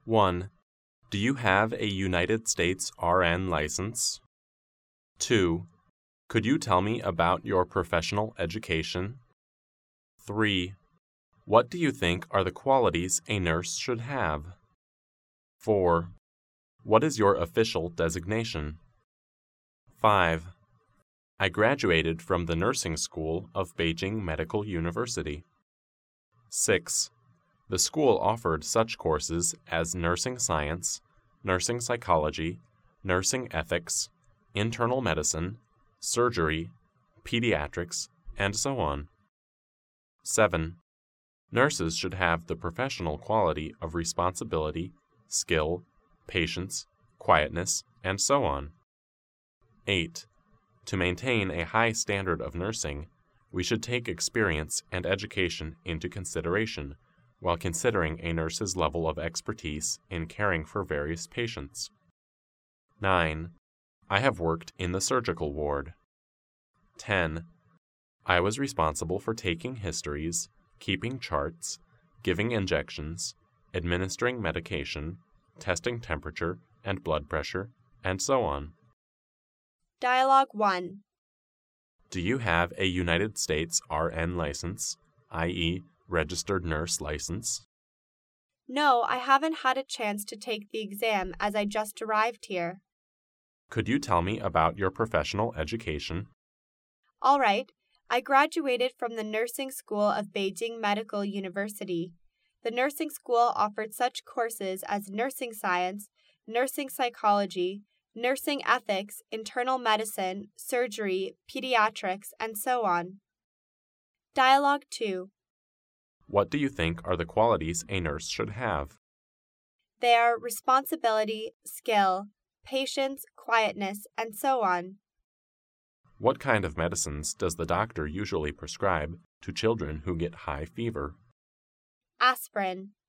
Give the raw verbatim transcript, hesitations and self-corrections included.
one. Do you have a United States R N license? two. Could you tell me about your professional education? three. What do you think are the qualities a nurse should have? four. What is your official designation? five. I graduated from the nursing school of Beijing Medical University. six. The school offered such courses as nursing science, nursing psychology, nursing ethics, internal medicine, surgery, pediatrics, and so on. seven. Nurses should have the professional quality of responsibility, skill, patience, quietness, and so on. eight. To maintain a high standard of nursing, we should take experience and education into consideration while considering a nurse's level of expertise in caring for various patients. nine. I have worked in the surgical ward. ten. I was responsible for taking histories, keeping charts, giving injections, administering medication, testing temperature and blood pressure, and so on. Dialogue one. Do you have a United States R N license, that is, registered nurse license? No, I haven't had a chance to take the exam as I just arrived here. Could you tell me about your professional education? All right. I graduated from the nursing school of Beijing Medical University. The nursing school offered such courses as nursing science, nursing psychology, nursing ethics, internal medicine, surgery, pediatrics, and so on. Dialogue two. What do you think are the qualities a nurse should have? They are responsibility, skill, patience, quietness, and so on. What kind of medicines does the doctor usually prescribe to children who get high fever? Aspirin.